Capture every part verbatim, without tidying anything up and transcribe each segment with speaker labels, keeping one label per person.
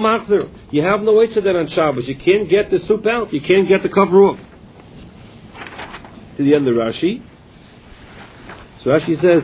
Speaker 1: You have no way to that on Shabbos. You can't get the soup out. You can't get the cover off. To the end of Rashi. So Rashi says,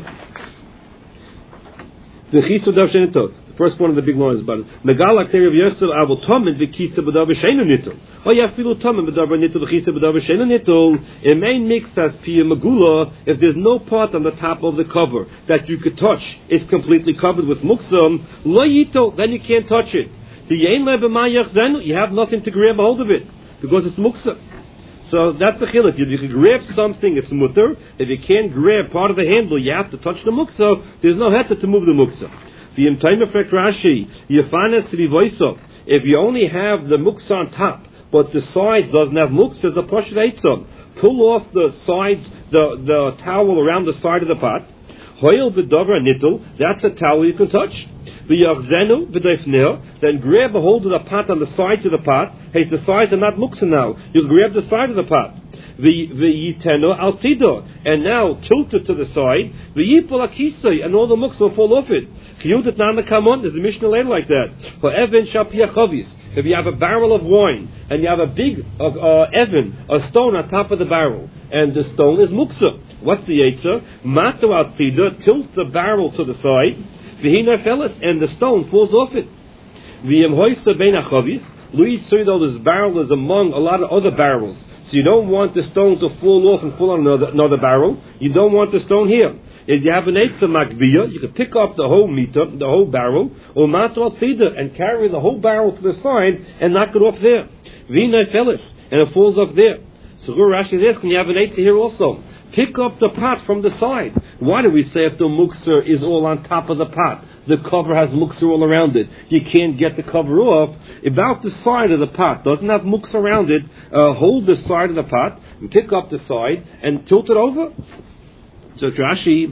Speaker 1: the first one of the big lines about it. Megala Kterev Yosel Avol Tomen v'Kisa b'Davar Sheinu Nitol. Oh, you have Filu Tomen b'Davar Nitol v'Kisa b'Davar Sheinu Nitol. It may mix as Pia Megula if there's no part on the top of the cover that you could touch. It's completely covered with muksum. Lo Yito, then you can't touch it. The Yein Lebemayach Zenu, you have nothing to grab a hold of it because it's muksum. So that's the chiluk. If you can grab something, it's mutter. If you can't grab part of the handle, you have to touch the muksa. There's no heter to move the muksa. The time effect Rashi, Yefanes Rivoiso. If you only have the muksa on top, but the sides doesn't have muksa, it's a poshut eitzon. Pull off the sides, the, the towel around the side of the pot. Hoyel b'dover nittel, that's a towel you can touch. V'yachzenu v'deifneh, then grab a hold of the pot on the sides of the pot. Hey, the sides are not muksa now. You grab the side of the pot. V'yiteno al tido, and now tilt it to the side. V'yipol akisei, and all the muksa will fall off it. Chiyudat nana kamon, there's a Mishnah later like that. For Evan shapia chavis, if you have a barrel of wine and you have a big uh, uh, Evan, a stone on top of the barrel, and the stone is muksa. What's the yetzer? Matu al tido, tilt the barrel to the side. V'hina felis, and the stone falls off it. V'yem hoysa bein achavis, Louis Tzudo, this barrel is among a lot of other barrels. So you don't want the stone to fall off and fall on another, another barrel. You don't want the stone here. If you have an eitzah makbiya, you can pick up the whole meter, the whole barrel, or mato tzida, and carry the whole barrel to the side and knock it off there. V'nei felis, and it falls off there. So Rashi is asking, you have an eitzah here also. Pick up the pot from the side. Why do we say if the mukser is all on top of the pot? The cover has mukser all around it. You can't get the cover off. About the side of the pot, doesn't have mukser around it, uh, hold the side of the pot, and pick up the side, and tilt it over. So Rashi,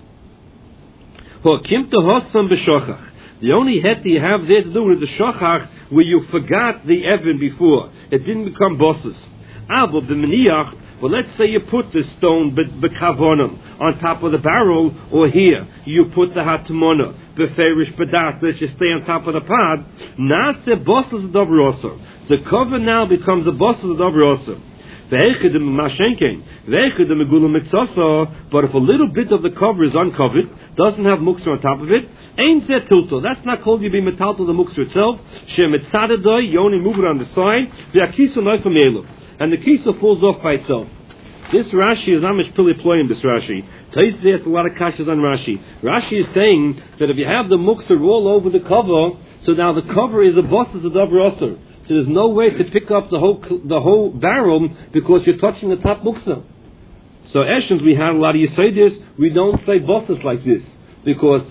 Speaker 1: the only het you have there to do is the shochach, where you forgot the Evan before. It didn't become bosses. Avo the meniach. Well, let's say you put the stone b'kavonim on top of the barrel, or here you put the hatmona b'ferish b'dat. Let's just stay on top of the pot. Nase bosses of davrosa. The cover now becomes a bosses of davrosa. But if a little bit of the cover is uncovered, doesn't have mukser on top of it, ain't that tilto. That's not called you be metal to the mukser itself. You only move it on the side. And the kisa falls off by itself. This Rashi is not much pili ployim, this Rashi. Taisi has a lot of kashas on Rashi. Rashi is saying that if you have the mukser all over the cover, so now the cover is a bosses of davar osur. So there's no way to pick up the whole the whole barrel because you're touching the top mukser. So Eshens, we have a lot of Yisraelis, we don't say bosses like this. Because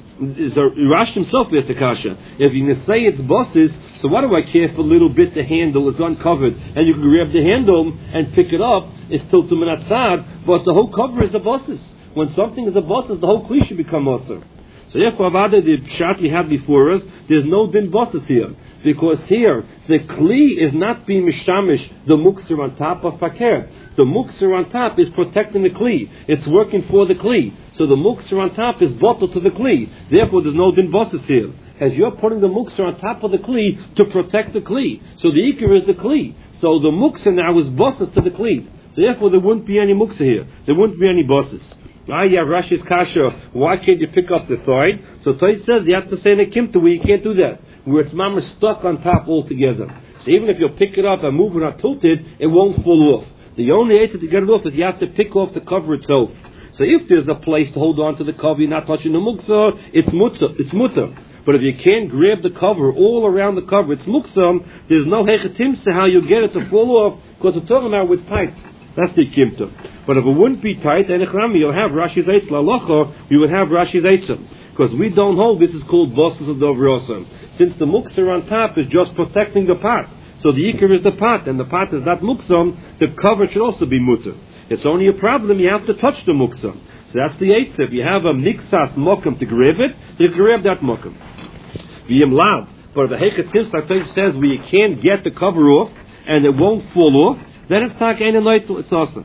Speaker 1: Rashi himself has the kasha. If you can say it's bosses, so what do I care if a little bit the handle is uncovered and you can grab the handle and pick it up? It's still to minatzad, but the whole cover is the bosses. When something is a bosses, the whole kli should become osir. So therefore, Avada, the pshat we had before us, there's no din bosses here. Because here, the kli is not being mishamish, the mukser on top of fakir. The mukser on top is protecting the kli. It's working for the kli. So the mukser on top is bottled to the kli. Therefore, there's no din bosses here. As you're putting the mukser on top of the kli to protect the kli. So the ikar is the kli. So the mukser now is bosses to the kli. So therefore, there wouldn't be any mukser here. There wouldn't be any bosses. Ah, yeah, Rashi's kasha. Why can't you pick up the side? So Tais says you have to say in a kimta where you can't do that. Where it's mama stuck on top altogether. So even if you pick it up and move it or tilt it, it won't fall off. The only answer to get it off is you have to pick off the cover itself. So if there's a place to hold on to the cover, you're not touching the muksa, it's mutza, it's mutter. But if you can't grab the cover all around the cover, it's muksa, there's no hechetim to how you get it to fall off, because we're talking about it's tight. That's the kimta. But if it wouldn't be tight, then you'll have Rashi's Eitz La'alocha, you would have Rashi's Eitzim. Because we don't hold, this is called bosses of Dovrosa. Since the mukser on top is just protecting the pot. So the ikar is the pot, and the pot is not muksam, the cover should also be mutter. It's only a problem, you have to touch the muksam. So that's the eitzah. If you have a mixas mokam to grab it, you grab that mokam. V'yim lav. But if the hechet timsa says we can't get the cover off, and it won't fall off, then it's tak ein leitel, it's awesome.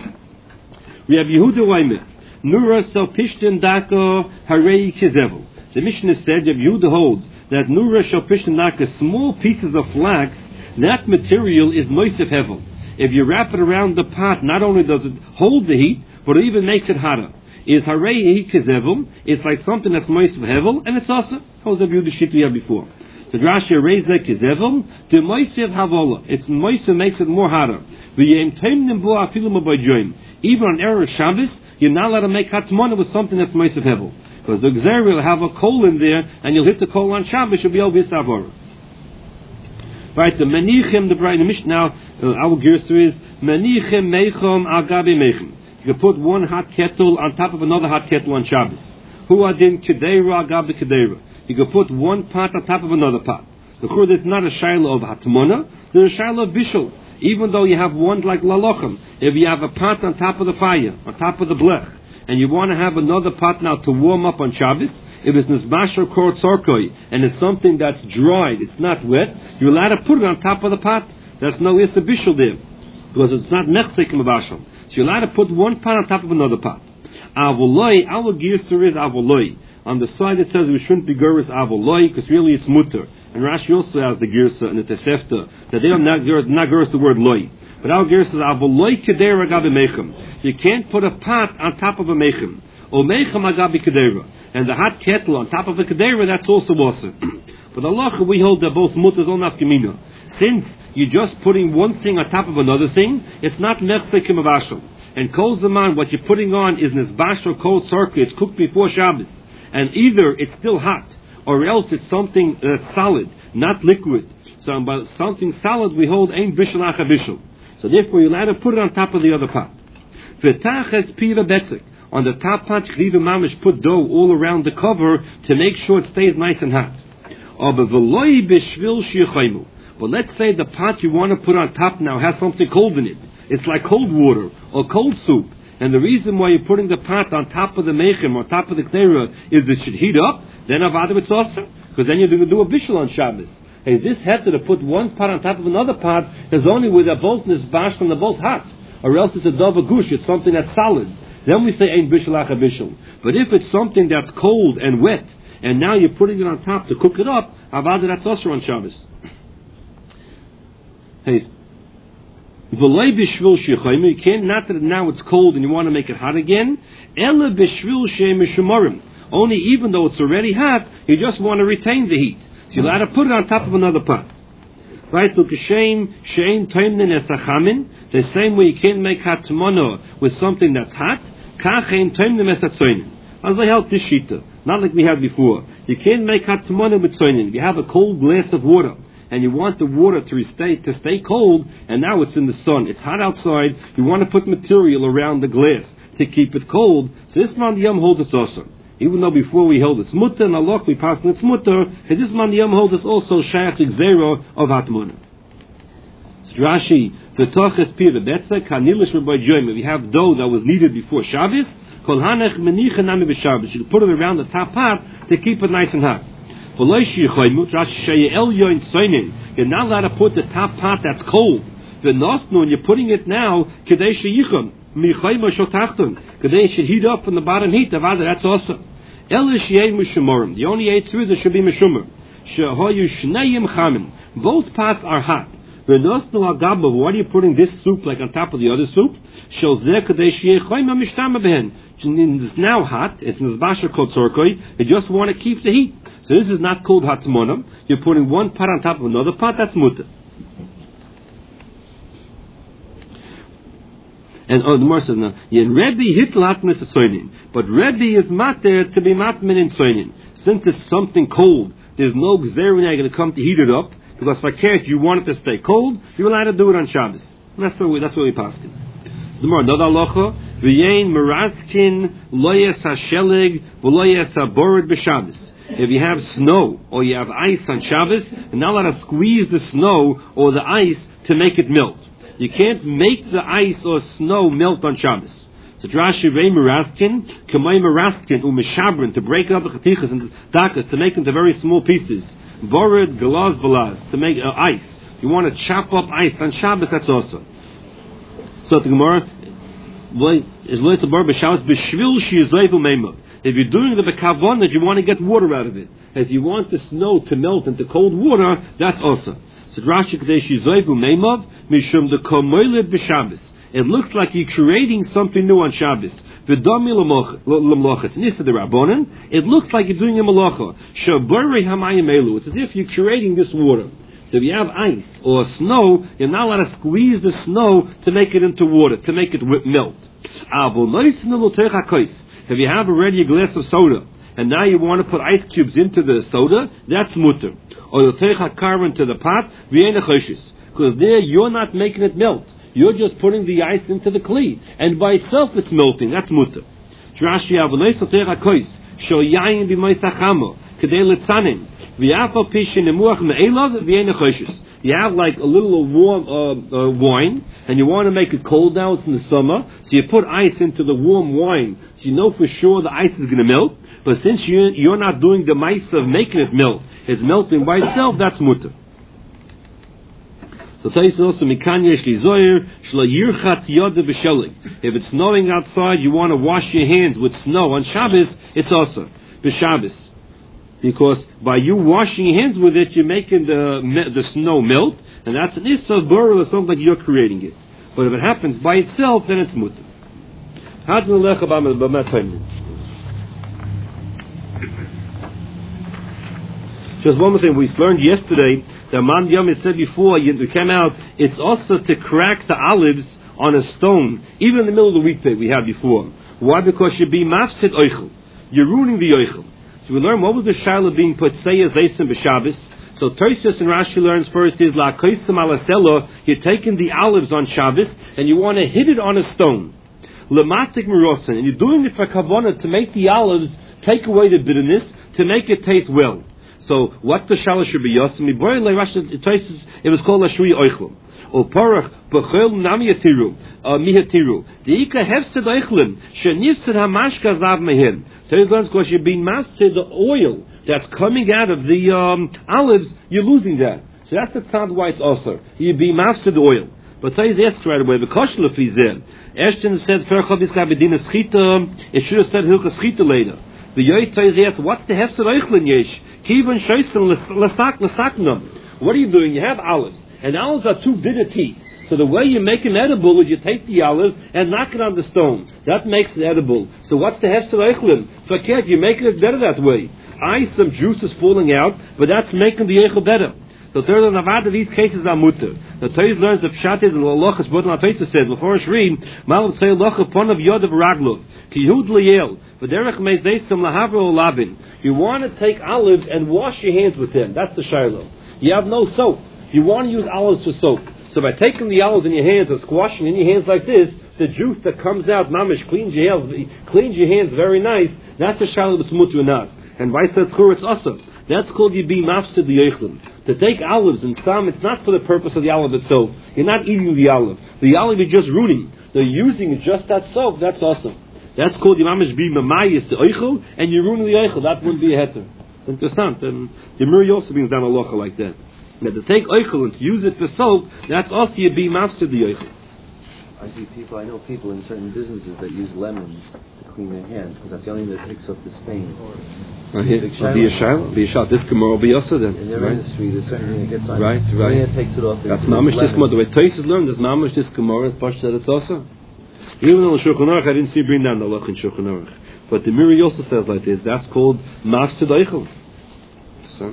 Speaker 1: We have Yehuda Waimet. Nura so pishtin dako harei kizevel. The Mishnah said, if Yehuda holds that Nura Shopishtanaka, small pieces of flax, that material is moisef hevel. If you wrap it around the pot, not only does it hold the heat, but it even makes it hotter. Is harei kezevel? It's like something that's moisef hevel, and it's also how's the beauty sheet we had before. The Rashi Reza Kizevel, the Moisev Havola. It's Moisev makes it more hotter. Even on Erev Shabbos, you're not allowed to make Hatmona with something that's Moisev Hevel. Because the Gzer will have a coal in there, and you'll hit the coal on Shabbos, you'll be over this Avora. Right, the Menichem, the Bright Mishnah, now, uh, our Gerser is Menichem Meichom Agabi Meichem. You can put one hot kettle on top of another hot kettle on Shabbos. Hu Adin Kedera Agabi Kedera. You can put one pot on top of another pot. The Chur is not a Shiloh of Hatmona, there's a Shiloh of Bishul. Even though you have one like Lalochem, if you have a pot on top of the fire, on top of the blech, and you want to have another pot now to warm up on Shabbos, if it's Nizbashar Kor Tzorkoi, and it's something that's dried, it's not wet, you're allowed to put it on top of the pot. There's no Issa Bishul there, because it's not Nechsek Mabashal. So you're allowed to put one pot on top of another pot. Avoloi, our Girser is Avoloi. On the side it says we shouldn't be Geras Avoloi, because really it's mutter. And Rashi also has the Girsa and the Tesefta, that they don't not, not Geras the word Loi. But our Girsa is Avoloi Kedera Agabi Meichem. You can't put a pot on top of a Meichem. Or Meichem Agabi Kedera. And the hot kettle on top of a Kedera, that's also Wasser. But Allah, we hold that both mutters on Nafkamina. Since you're just putting one thing on top of another thing, it's not Nechsek Mavashal. And Kol Zaman, what you're putting on is Nizbash or Kol Sarka, it's cooked before Shabbos. And either it's still hot, or else it's something that's solid, not liquid. So by something solid we hold Ein Bishul Acha Bishul. So therefore you're allowed to put it on top of the other pot. V'tachas piva betzek. On the top pot, Chliva Mamish put dough all around the cover to make sure it stays nice and hot. But let's say the pot you want to put on top now has something cold in it. It's like cold water or cold soup. And the reason why you're putting the pot on top of the meichem or top of the k'tera is it should heat up, then avada it's also. Because then you're going to do a bishul on Shabbos. Hey, this heter to put one pot on top of another pot is only with a both nisbash and they're both hot. Or else it's a dova gush, it's something that's solid. Then we say ain't bishul acha bishul. But if it's something that's cold and wet, and now you're putting it on top to cook it up, avada that's also on Shabbos. Hey, you can't, not that now it's cold and you want to make it hot again. Only even though it's already hot, you just want to retain the heat. So you're allowed to put it on top of another pot. Right? The same way you can't make hatmana with something that's hot. As I held this shita, not like we had before. You can't make hatmana with soinin. You have a cold glass of water, and you want the water to stay to stay cold, and now it's in the sun. It's hot outside. You want to put material around the glass to keep it cold. So this man yom holds us also. Even though before we held it's mutter, and Allah we pass it's mutter, and this man yom holds us also shayach zero of hatmana. Rashi, the toches pir the betza kanilish by joim. If you have dough that was needed before Shabbos, kol hanech menicha nami b'Shabbos. You can put it around the top pot to keep it nice and hot. You're not allowed to put the top pot that's cold. When you're putting it now, Kadesh Yicham, Michayma Shotachtun, Kadesh should heat up from the bottom heat. That's awesome. The only answer is it should be Meshumar. Both pots are hot. Why are you putting this soup like on top of the other soup? It's now hot. It's Nizbasha Kol Tzorkoi. You just want to keep the heat. So this is not called Hatmonam. You're putting one pot on top of another pot. That's mutter. And oh, the Gemara says now, Rebbe hitl hatmin is soinin, but Rebbe is mater to be matmin in soinin. Since it's something cold, there's no gzerin going to come to heat it up. Because if I care, if you want it to stay cold, you're allowed to do it on Shabbos. And that's what we, that's what we pass it. So the more another halacha, v'yein merazkin loyes hashelig v'loyes habored b'Shabbos. If you have snow or you have ice on Shabbos, you're not allowed to squeeze the snow or the ice to make it melt. You can't make the ice or snow melt on Shabbos. So Rashi v'yein merazkin k'may merazkin u'mishabrin to break up the chatichas and dakas to make them to very small pieces. Bored galaz balaz to make uh, ice. You want to chop up ice on Shabbos. That's also. So the Gemara is what it's a bar b'Shabbos b'shvil she'izayvu meimah. If you're doing the bekavon that you want to get water out of it, as you want the snow to melt into cold water, that's also. So Rashi Kadeshi Zoivu Meimav Mishum the Komoilid b'Shabbos. It looks like you're creating something new on Shabbos. V'dami l'mlocha. It's nisa the Rabbonin. It looks like you're doing a malacha. Shaborei hamayim elu. It's as if you're creating this water. So if you have ice or snow, you're not allowed to squeeze the snow to make it into water, to make it melt. If you have already a glass of soda, and now you want to put ice cubes into the soda, that's mutter. Or you'll take a car into the pot, because there you're not making it melt. You're just putting the ice into the kli, and by itself it's melting. That's mutter. You have like a little warm uh, uh, wine, and you want to make it cold now. It's in the summer, so you put ice into the warm wine, so you know for sure the ice is going to melt. But since you, you're not doing the mice of making it melt, it's melting by itself. That's mutter. So Tais also mikanya shli zoyer shla yirchat yod b'shelik. If it's snowing outside, you want to wash your hands with snow on Shabbos. It's also b'Shabbos. Because by you washing your hands with it, you're making the the snow melt, and that's an issa of burl. It's not like you're creating it. But if it happens by itself, then it's mutter. Just one more thing. We learned yesterday that Man Yom said before you came out. It's also to crack the olives on a stone, even in the middle of the weekday. We had before. Why? Because you be mafsid oichel. You're ruining the oichel. So we learn what was the shaila being put seyes leisim b'Shabbos. So Tosfos and Rashi learns first is la koisem alaselo. You're taking the olives on Shabbos and you want to hit it on a stone. Lematik merosin, and you're doing it for kavanah to make the olives take away the bitterness, to make it taste well. So what's the shaila should be yosim? It was called la shui oichlum. O parach b'chol nami yatiru mihatiru. The ika hefsed oichlum shenifsed hamashka zav mehin. Because you're being mastered the oil that's coming out of the um, olives, you're losing that. So that's the sound why it's also. You're being mastered the oil. But Taiz asks right away, the koshel of Fizeh. Ashton said, it should have said Hilchas Chita later. The Yoit Taiz asks, what's the hefsed oichlin yesh? Kivan shoysen lasak lasaknam. What are you doing? You have olives. And olives are two bitter teeth. So the way you make an edible is you take the olives and knock it on the stone. That makes it edible. So what's the hefsed oichlin? Fakir, you're making it better that way. I some juice is falling out, but that's making the eichel better. So third of Navada, these cases are mutter. The Torah learns the pshat is and Lochas, but not Torah says, before us read, Mal say Locha pon of Yod of Raglov, Ki Yud Leyel, V'derech Meizesim Lahavro Lavin. You want to take olives and wash your hands with them. That's the shiloh. You have no soap. You want to use olives for soap. So by taking the olives in your hands and squashing in your hands like this, the juice that comes out, mamish, cleans your hands, cleans your hands very nice. That's a shiloh that's mutter or not. And vice versa, it's awesome. That's called you be mafsid the yechlin. To take olives and stam, it's not for the purpose of the olive itself. You're not eating the olive. The olive you're just rooting. They're using just that soap. That's awesome. That's called the mamish be mamayis the eichel, and you're ruining the eichel. That wouldn't be a heter. Interessant. And the Muri also brings down a locha like that. Now to take eichel and to use it for soap, that's also you be mafsid the eichel.
Speaker 2: I see people. I know people in certain businesses that use lemons to clean their hands because that's the only thing that picks up the stain.
Speaker 1: Right, yeah. Be a shayla, be a shayla. This gemara will be also then.
Speaker 2: In their
Speaker 1: right?
Speaker 2: industry, there's certain thing that gets on.
Speaker 1: Right,
Speaker 2: the
Speaker 1: right.
Speaker 2: That takes it off.
Speaker 1: That's mamish this gemara. The way Tosfos learned, there's mamish this gemara. It's that it's also. Even though in Shulchan Aruch, I didn't see bring down the loch in Shulchan Aruch, but the Miri also says like this. That's called mafsid eichel. So,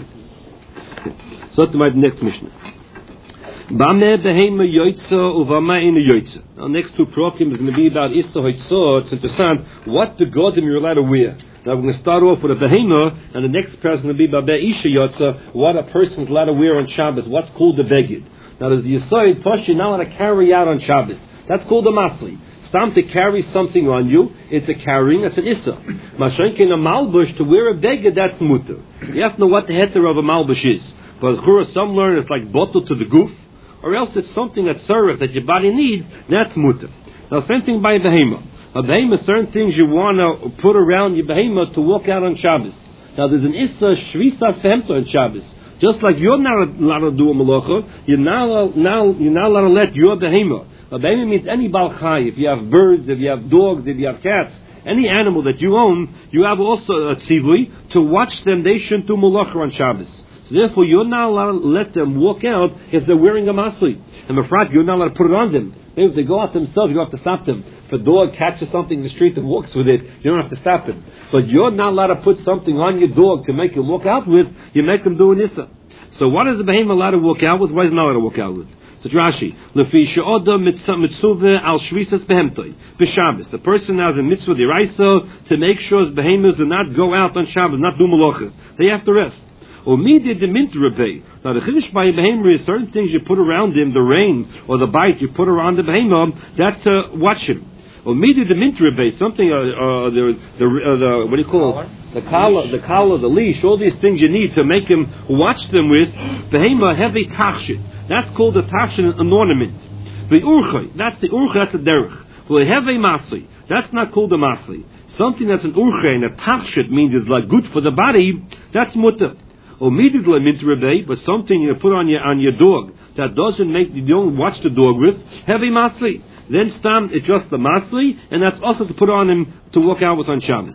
Speaker 1: so that's my next Mishnah. Bame behema yoitza uvama ina yoitza. Now, next two prokim is going to be about issa hoitza. It's interesting what the godim you're allowed to wear. Now we're going to start off with a behema, and the next person is going to be babe isha yotza. What a person is allowed to wear on Shabbos. What's called the beged. Now there's the yisod push you're not allowed to carry out on Shabbos. That's called the masli. Stam to carry something on you. It's a carrying. That's an issa. Mashenkin a malbush to wear a beged. That's mutter. You have to know what the heter of a malbush is. But some learn it's like bottle to the goof. Or else it's something that's served that your body needs, that's mutter. Now, same thing by a behema. A behema, certain things you want to put around your behema to walk out on Shabbos. Now, there's an issa shvisas fehemta on Shabbos. Just like you're not allowed to do a malacha, you're not, now, you're not allowed to let your behema. A behema means any bal chai. If you have birds, if you have dogs, if you have cats, Any animal that you own, you have also a tzivui to watch them. They shouldn't do malacha on Shabbos. So therefore, you're not allowed to let them walk out if they're wearing a masli. And befrat, you're not allowed to put it on them. Maybe if they go out themselves, you don't have to stop them. If a dog catches something in the street and walks with it, you don't have to stop him. But you're not allowed to put something on your dog to make him walk out with. You make him do an issa. So what is the behemoth allowed to walk out with? Why is it not allowed to walk out with? So Rashi, Lefi she'oda mitzvah al shvisas behemtoi b'Shabbos. The person has a mitzvah deraisa to make sure his behemoths do not go out on Shabbos, not do malachas. They have to rest. Or midid the mintrabei. Now the chiddush by a behemoth is certain things you put around him, the rain or the bite you put around the behemoth. That's to watch him. Or midid the mintrabei, something uh, uh, the the, uh, the what do you call it? The collar, the collar, the leash, all these things you need to make him watch them with. Behemoth heavy tachshit. That's called a tachshit, an ornament. The urchay, that's the urchay, that's a derech. Well, heavy masli, that's not called a masli. Something that's an urchay and a tachshit means it's like good for the body. That's mutter. Or mididla mintrabei, but something you put on your on your dog that doesn't make you don't watch the dog with heavy masli. Then stam it's just the masli, and that's also to put on him to walk out with on Shabbos.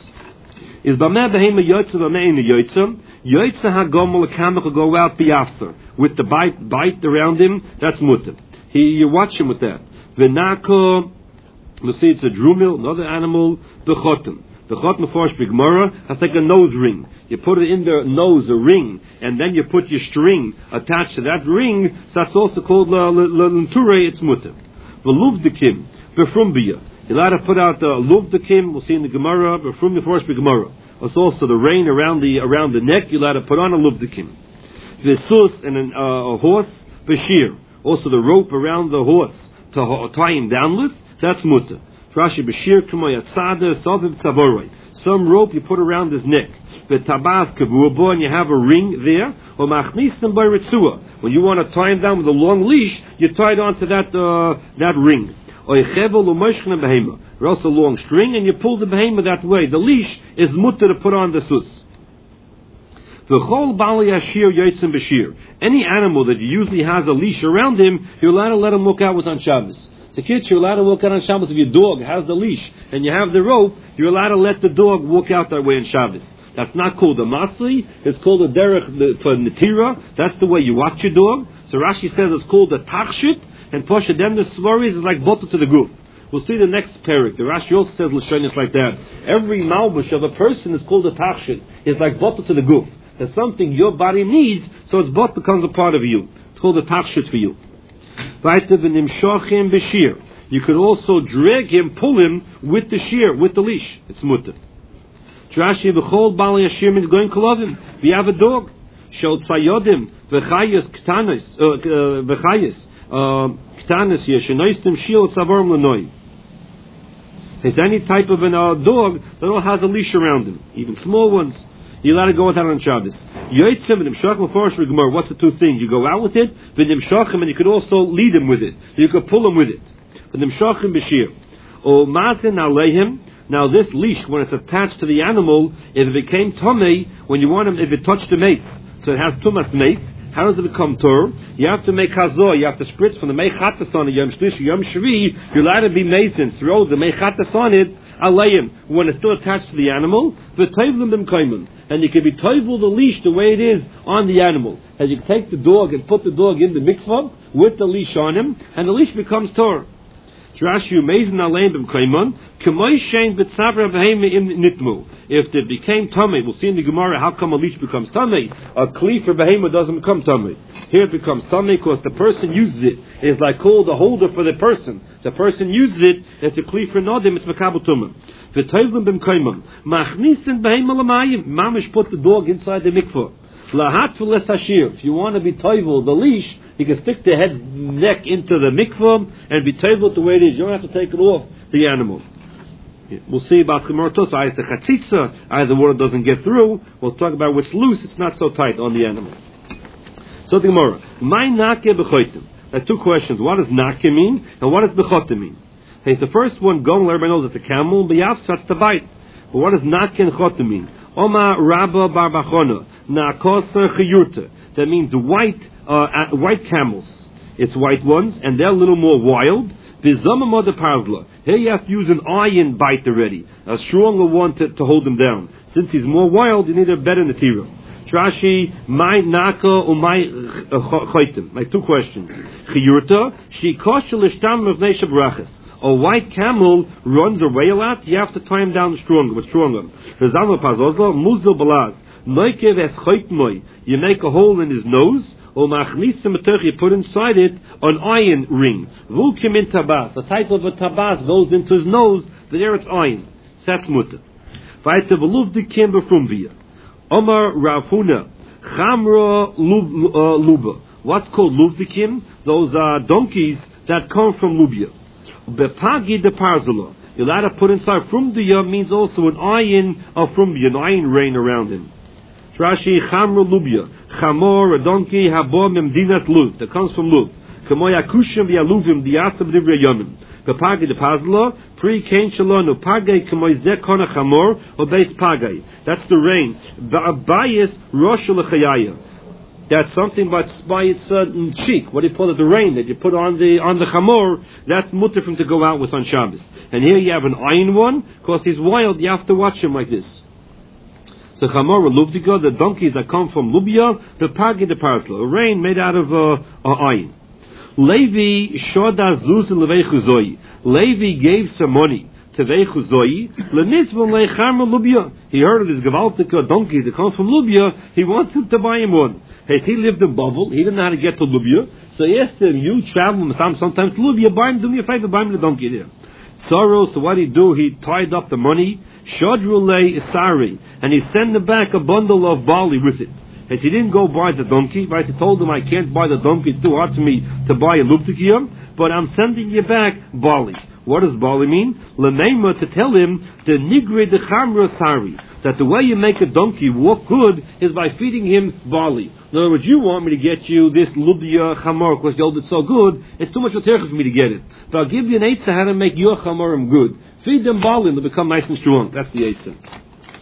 Speaker 1: Is b'meh behema yotza b'meh in the yotza yotza hagomel kamach will go out b'yafser with the bite bite around him. That's mutter. He you watch him with that. V'nako, let's see, it's a drumil, another animal. B'chotem. The chotem for Gemara has like a nose ring. You put it in the nose, a ring, and then you put your string attached to that ring. So that's also called l'nture. It's mutter. V'luvdikim b'frumbia. You're allowed to put out the luvdikim. We'll see in the Gemara. B'frumbia for Gemara. It's also the rein around the around the neck. You're allowed to put on a luvdikim. V'sus and an, uh, a horse b'shir. Also the rope around the horse to tie him down with. That's mutter. Rashi b'shir k'mo yatzada soviv tzavoroi. Some rope you put around his neck. V'tabas kavuabo, and you have a ring there. Or machnisem by ritzua. When you want to tie him down with a long leash, you tie it onto that uh, that ring. Or yechevel u'moshchna behema. Or else a long string, and you pull the behema that way. The leash is mutter to put on the sus. V'chol bali yashir yotzim b'shir. Any animal that usually has a leash around him, you're allowed to let him walk out with on Shabbos. So kids, you're allowed to walk out on Shabbos. If your dog has the leash and you have the rope, you're allowed to let the dog walk out that way on Shabbos. That's not called a masli. It's called a derech for netira. That's the way you watch your dog. So Rashi says it's called a tachshit, and Posha then the stories is like bottle to the group. We'll see the next parak. The Rashi also says l'shonis like that. Every malbush of a person is called a tachshit. It's like bottle to the group. There's something your body needs, so its bot becomes a part of you. It's called a tachshit for you. You could also drag him, pull him with the shear, with the leash. It's mutter. Rashi b'chol bali yashir means going kolovim. We have a dog. Shel tzayodim v'chayis ktanis v'chayis ktanis here shenoistim shiel tzavorm lenoi. There's any type of a uh, dog that all has a leash around him, even small ones. You let it go with that on Shabbos. Yotzim and Nimshachim for Gemara. What's the two things? You go out with it, but Nimshachim, and you could also lead him with it. You could pull him with it. But Nimshachim b'shir. O mazin aleihim. Now this leash, when it's attached to the animal, if it became tomei, when you want him, if it touched the mace, so it has tumas mace. How does it become tur? You have to make hazor. You have to spritz from the meichatas on the yom shlish, yom shvi. You're allowed to be mason. Throw the meichatas on it. Alayim, when it's still attached to the animal, v'toivlim b'm kaimun, and you can be toivul the leash the way it is on the animal. And you can take the dog and put the dog in the mikvah with the leash on him, and the leash becomes Torah. If it became tummy, we'll see in the Gemara how come a leash becomes tummy. A kli for behema doesn't become tummy. Here it becomes tummy because the person uses it. It's like called a holder for the person. The person uses it. It's a kli for nodim. It's mekabel tumah. V'toivlim b'mkaimam machnisin behema l'mayim. Mamish put the dog inside the mikvah. Lahat v'lesashir. If you want to be toivel the leash, you can stick the head neck into the mikvah and be toivel the way it is. You don't have to take it off the animal. We'll see about Chemaratos. Either the chatzitza, either the water doesn't get through. We'll talk about what's loose. It's not so tight on the animal. So the Gemara, my nake b'chotim. There are two questions. What does nake mean, and what does b'chotim mean? Hey, the first one, gomel, everybody knows it's a camel. B'yavs, that's the bite. But what does nake and chotim mean? Oma rabba bar bachona nakosa chiyurta. That means white, uh, white camels. It's white ones, and they're a little more wild. V'zamama de parzla. Here you have to use an iron bite already, a stronger one to, to hold him down. Since he's more wild, you need a better natira. Rashi, my naka or my chaytim. Like two questions. Chiyurta, she kosher l'shtam of neisha brachas. A white camel runs away a lot, you have to tie him down stronger, with stronger. V'zamama pazozla, muzil balaz. Noikev es chaytmoy. You make a hole in his nose, or machnisim metoch, you put inside it an iron ring. Vulkim in tabas. The type of a tabas goes into his nose, but there it's iron. That's mutter. Vaita v'luvdikim b'frumvia. Omar Rav Huna, Chamra Luba. What's called luvdikim? Those are donkeys that come from Lubia. Bepagi de parzula. You're allowed to put inside frumdia means also an iron of frumbia, an iron rain around him. Rashi Chamra Lubia. Chamor, a donkey, habo memdinas luv. That comes from Luv. Kamoy akushim v'aluvim diasab divrei yomim. Bepagi de parzula. Pri kain shalonu pagay kamoy zekona chamor or base pagay. That's the rain. Ba'abayis rosh l'chayaya. That's something by, by its uh, cheek. What do you call it? The rain that you put on the on the chamor. That's mutter for him to go out with on Shabbos. And here you have an iron one. Because he's wild, you have to watch him like this. So chamor or luvdiga, the donkeys that come from Lubia, the pagi de parsla, a rain made out of uh, uh, iron. Levi shoda zuz levei chuzoi. Levi gave some money to Vechuzoi, Lenizvon Lecharma Lubia. He heard of this Gavaltika donkey that comes from Lubia. He wants him to buy him one. Hey, he lived in Bavel. He didn't know how to get to Lubia. So he asked him, you travel sometimes to Lubia, buy him, do me a favor, buy him the donkey there. Sorrow, so what did he do? He tied up the money, Shodrule Isari, and he sent him back a bundle of barley with it. As he didn't go buy the donkey, but he told him, I can't buy the donkey, it's too hard for me to buy a lubtikiyam, but I'm sending you back barley. What does barley mean? L'neima, to tell him, the nigre de chamra sari, that the way you make a donkey walk good is by feeding him barley. In other words, you want me to get you this lubia chamor because you hold it so good, it's too much for me to get it. But I'll give you an eitzah how to make your chamorim good. Feed them barley and they'll become nice and strong. That's the eitzah.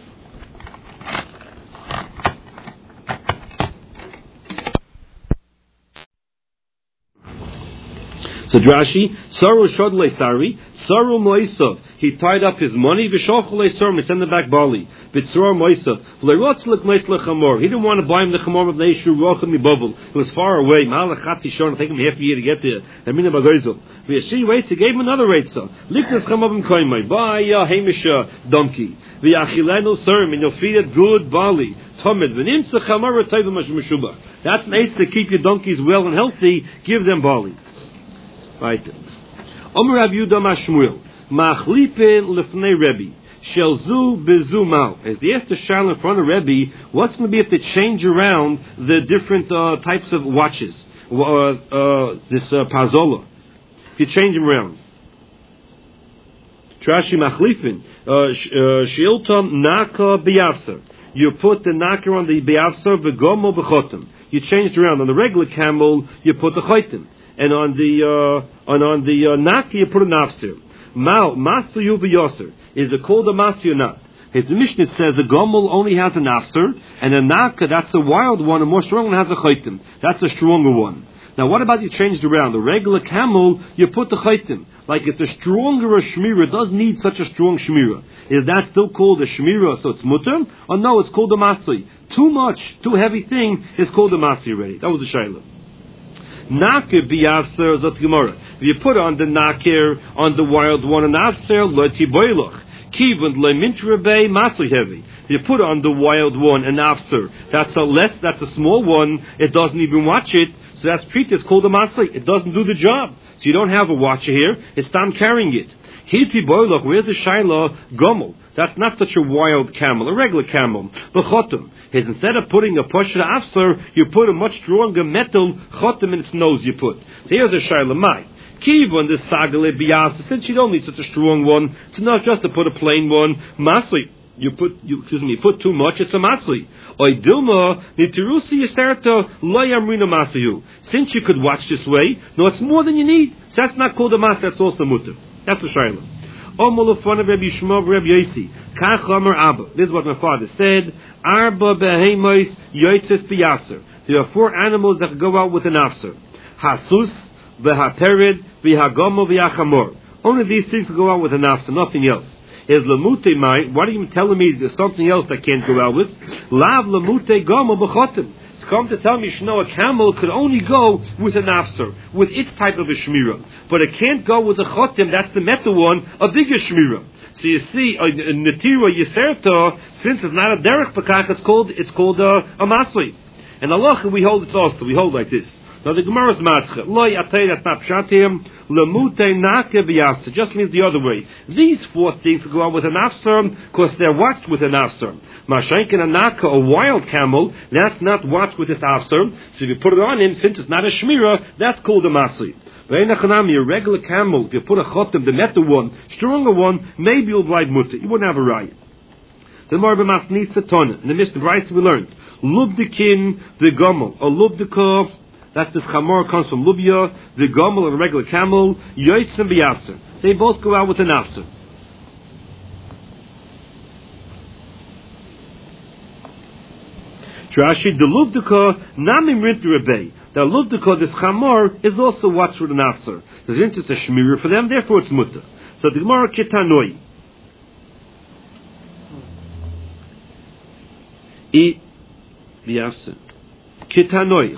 Speaker 1: So Drashi, Saru Shodle Sari, Saru Moisav, he tied up his money, Vishochule Sarum, he sent him back barley. Bitsur Moisav, Lerotzlik Meisla Chamor, he didn't want to buy him the Chamor of Neishu, Rochim Mibovel, it was far away, Malachatzi Shon, it took him half a year to get there, and Mina Bagoizel. Viashi waits, he gave him another rate, so, Liknas Chamov and Koimai, buy a Hamisha donkey, Viachilenu Sarum, and you'll feed it good barley. Tomid, Venimsa Chamor, Taiva Mashubah. That's an ace to keep your donkeys well and healthy, give them barley. Right. Omer Rav Yehuda Mashmuel, Machlipin lefnei Rebbe, Shelzu bezu mal. As the Esther Shal in front of Rebbe, what's going to be if they change around the different uh, types of watches? Uh, uh, this uh, pazola. If you change them around. Trashi Machlipin, Shiltom Naka Biyavser. You put the naka on the Biyavser, Begomo Bechotem. You change it around. On the regular camel, you put the Chotem. And on the uh, on, on the uh, naki you put a nafsir. Mao master yu v'yoser. Is it called a master or not? His Mishnah says a gomel only has a nafsir, and a naka, that's a wild one, a more strong one has a chaytim. That's a stronger one. Now what about you changed around? The regular camel, you put the chaytim. Like it's a stronger shmira, it doesn't need such a strong shmira. Is that still called a shmira, so it's mutter? Or no, it's called a masri. Too much, too heavy thing is called a masri already. That was the shayla. Nakir biyavser zot gemara. If you put on the nakir on the wild one and afser lo tiboiloch kivund le mintrebe masli heavy. If you put on the wild one and afser, that's a less, that's a small one. It doesn't even watch it, so that's treated as called a masli. It doesn't do the job, so you don't have a watcher here. It's done carrying it. Hiti boiloch. Where's the shaila gomel? That's not such a wild camel, a regular camel. The chotem is instead of putting a posher afser, you put a much stronger metal chotem in its nose. You put. So here's a shaila mai. Kivon the sagale biyasa. Since you don't need such a strong one, it's not just to put a plain one. Masli, you put, you, excuse me, you put too much. It's a masli. Oy dilma nitirusi yiserta loyamrina masayu. Since you could watch this way, no, it's more than you need. So that's not called a mas. That's also mutter. That's the shaila. This is what my father said. Arba behemois yotzes biyaser. There are four animals that go out with an afser. Hasus, v'hatered, v'hagamo v'yachamor. Only these things can go out with a nafsa, nothing else. Is lamute mai? What are you telling me? There's something else that can't go out with? Lav lamute gamo b'chotim. It's come to tell me, Shno, a camel could only go with a nafser, with its type of a shmira, but it can't go with a chotim. That's the meta one, a bigger shmira. So you see, a netira yiserta, since it's not a derech pakach, it's called it's called a, a masli. And Allah, we hold it also. We hold like this. Now the Gemara's matcha, loy atay, that's not pshatim, lemute nake v'yasa, just means the other way. These four things go on with an afsar, because they're watched with an afsar. Mashenkin anaka, a wild camel, that's not watched with this afsar. So if you put it on him, since it's not a shmira, that's called a masli. A regular camel, if you put a chotem, the meta one, stronger one, maybe you'll blind mutter. You wouldn't have a riot. The Marba Masnitza Tona, in the Mister Bryce we learned, Lubdikin, the Gomel, or Lubdikov, that's this chamor comes from Lubya, the Gomel, a regular camel, Yoitzim B'yasser. They both go out with an afser. Trashi, the Lubdika, Namim Rintu Rebbe. The Lubdika, this chamor, is also watched with an afser. There's interest a shmirah for them, therefore it's mutter. So the Gemara Kitanoi. I B'yasser. Kitanoi.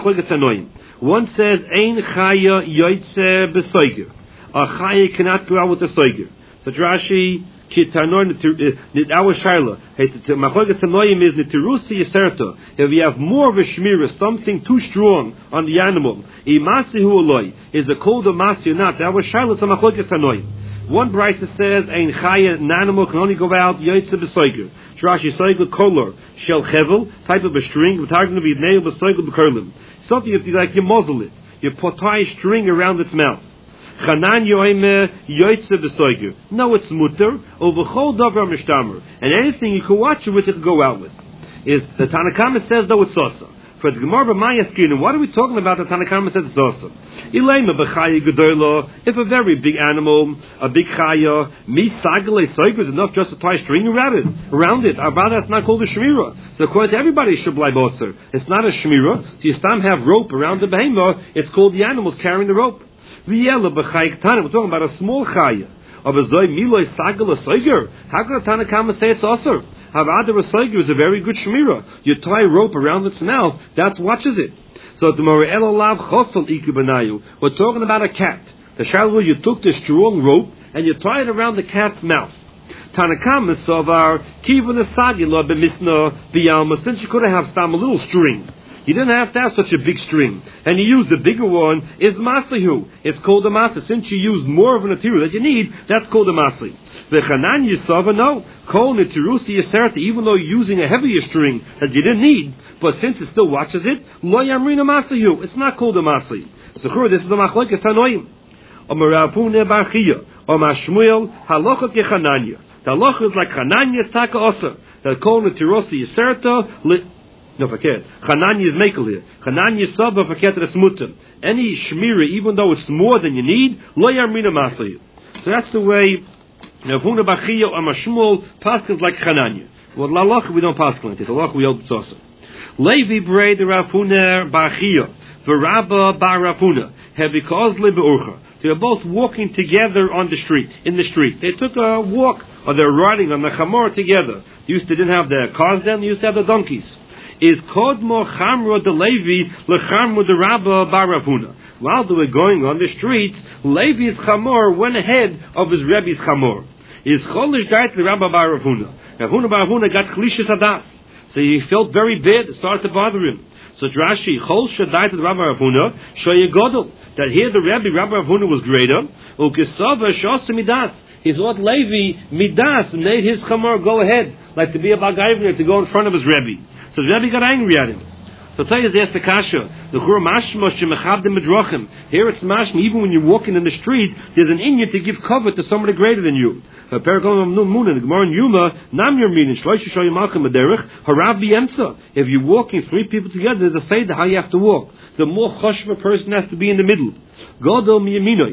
Speaker 1: One says, Ein chaya yoitze b'soiger. A chaya cannot go out with a soiger. So Rashi, Kitanoi, our shaila. Machoigas tanoim is nitirusi yiserta. If you have more of a shmira, something too strong on the animal, imasi hu aloi, is a cold of masi or not? Our shaila is a machoigas tanoim. One brisa says, Ein chaya, an animal can only go out yoitze b'soiger. Rashi soiger kolor shel chevel, type of a string, with targeting to be nailed b'soiger b'kurlim. Something if you like, you muzzle it, you put tie a string around its mouth. Chanan yoime yoitze b'soiger. No, it's mutter over chol davar mishtamer, and anything you can watch it with, it can go out with. Is the Tanakama says though it's sosa. For the Gemara b'Mayaskin, what are we talking about? The Tanakama says it's sosa. Ilema b'chaya gedola. If a very big animal, a big chaya, mi sagale soiger is enough just to tie a string around it. Around it. Our that's not called a shmira. So according to everybody, it should be boser. It's not a shmira. So you stam have rope around the behemah. It's called the animals carrying the rope. V'yela b'chaya ketana. We're talking about a small chaya. Of a zoy miloi sagale soiger. How can a Tanakama say it's osir? Havada Rasaiger is a very good shmira. You tie a rope around its mouth, that watches it. So the Morel Lav Chosel Ikubanayu. We're talking about a cat. The Shalwa, you took the strong rope and you tie it around the cat's mouth. Tanakam Sovar Kiva Sagila Bemisna Biyalma, since you could have stam a little string. You didn't have to have such a big string. And you used the bigger one, is Masahu. It's called a Masa. Since you used more of an material that you need, that's called a Masli. The Chanan Yisava, no. Kol Nitirusi Yaserta, even though you're using a heavier string that you didn't need, but since it still watches it, Lo Yamrina Masahu. It's not called a Masli. So this is the Machlokes Tanoim. Or Marapune Barchia. Or Mashmuel, Halachot Yechananya. The halacha is like Chananya Taka Osa. That Kol Nitirusi Yaserta, no, forget. Chananya is makel here. Chananya saba forget the smutim. Any shmira, even though it's more than you need, lo yamrina masay. So that's the way. Navuna bachia or mashmul paskins like Chananya. Well, lalach we don't paskin like this. Allah we hold tzosa. Levi brei the Rapuna bachia, v'Rabba bar Rapuna have because lebeurcha. They were both walking together on the street, in the street. They took a walk, or they're riding on the chamor together. They used to didn't have their cars then. They used to have the donkeys. Is Kodmo Chamro de Levi Lechamro de Rabba Baravuna. While they were going on the streets, Levi's Chamor went ahead of his Rebbe's Chamor. Is Cholish died to Rabba Baravuna. Ravuna Baravuna got Chlishis Adas. So he felt very bad, it started to bother him. So Drashi, Chol died to Rabba Baravuna, Shoye Godel. That here the Rebbe, Rabba Baravuna was greater. Ukesava Shosa Midas. He thought Levi Midas made his Chamor go ahead, like to be a Bagayvner, to go in front of his Rebbe. So the Rebbe got angry at him. So tell you, there's the kasha. The Chur Mashma Shemechavdim Medrochim. Here it's Mashma, even when you're walking in the street, there's an inyan to give cover to somebody greater than you. The Paragom of Nun in the Gemara in Yuma, Nam Yermin, Shloisha Shoyim Malchim Aderech, Harav B'Yemtza. If you're walking three people together, there's a seder how you have to walk. The more choshva person has to be in the middle. Godol Miyaminoi.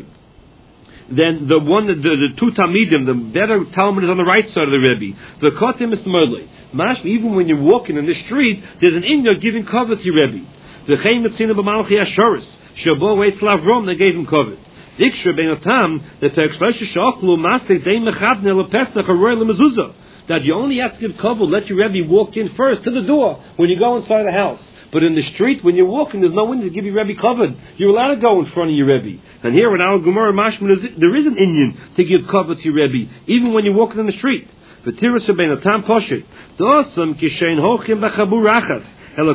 Speaker 1: Then the one, the, the two Talmidim, the better Talmud is on the right side of the Rebbe. The Kotim is Merle. Mashma, even when you're walking in the street, there's an Inyan giving cover to your Rebbe. The Chaim Etzina B'Malchi Ashoris. Shabo Eitz Lavrom, they gave him cover. Iksher beinotam the perexpression shachlu masay day mechavne lepesach or lemezuzah. That you only have to give kavod, let your Rebbe walk in first to the door when you go inside the house. But in the street, when you're walking, there's no one to give you Rebbe kavod. You're allowed to go in front of your Rebbe. And here in our Gemara Mashman, there is an Indian to give kavod to your Rebbe, even when you're walking in the street. V'tiras beinotam poshet dosam kishein hochim b'chabur rachas. You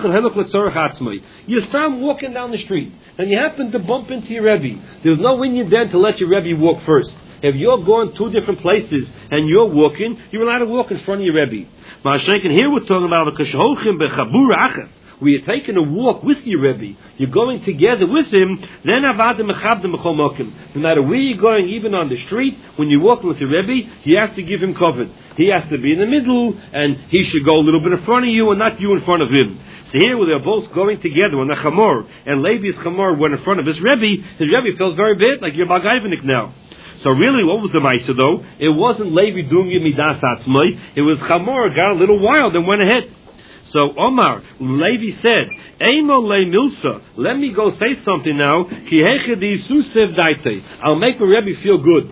Speaker 1: start walking down the street, and you happen to bump into your Rebbe. There's no Indian then to let your Rebbe walk first. If you're going two different places and you're walking, you're allowed to walk in front of your Rebbe. Ma'ashenken, here we're talking about the kashochim bechabur achas. where you're taking a walk with your Rebbe, you're going together with him, then avadim mechabdim b'chol mokim. No matter where you're going, even on the street, when you're walking with your Rebbe, you have to give him cover. He has to be in the middle, and he should go a little bit in front of you, and not you in front of him. So here, where they're both going together, when the Chamor and Levi's Chamor went in front of his Rebbe, his Rebbe feels very bad, like you're Bagayvanik now. So really, what was the Maisa though? It wasn't Levi doing it midas atzmai. It was Chamor got a little wild and went ahead. So Omar, Levi said, Eino le milsa, let me go say something now. Ki hechedi susev daite. I'll make my Rebbe feel good.